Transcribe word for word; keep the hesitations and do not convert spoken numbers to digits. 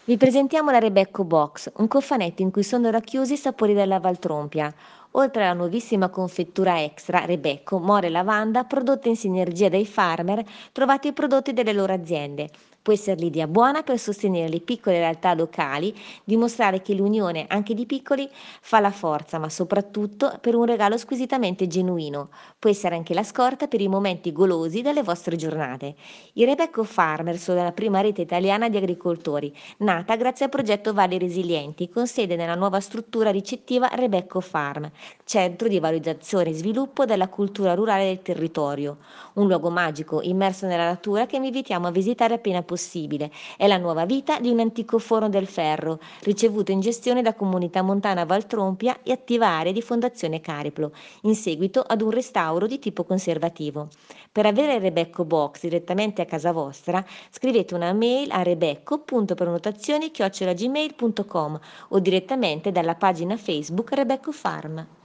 Vi presentiamo la Rebecco Box, un cofanetto in cui sono racchiusi i sapori della Valtrompia. Oltre alla nuovissima confettura extra, Rebecco, More e Lavanda, prodotte in sinergia dai farmer, trovate i prodotti delle loro aziende. Può essere l'idea buona per sostenere le piccole realtà locali, dimostrare che l'unione, anche di piccoli, fa la forza, ma soprattutto per un regalo squisitamente genuino. Può essere anche la scorta per i momenti golosi delle vostre giornate. I Rebecco Farmer sono la prima rete italiana di agricoltori nata grazie al progetto Valli Resilienti, con sede nella nuova struttura ricettiva Rebecco Farm, centro di valorizzazione e sviluppo della cultura rurale del territorio. Un luogo magico immerso nella natura che vi invitiamo a visitare appena possibile. È la nuova vita di un antico forno del ferro, ricevuto in gestione da Comunità Montana Valtrompia e attiva area di Fondazione Cariplo, in seguito ad un restauro di tipo conservativo. Per avere il Rebecco Box direttamente a casa vostra, scrivete una mail a rebecco.prenotazioni chiocciola gmail punto com o direttamente dalla pagina Facebook Rebecco Farm.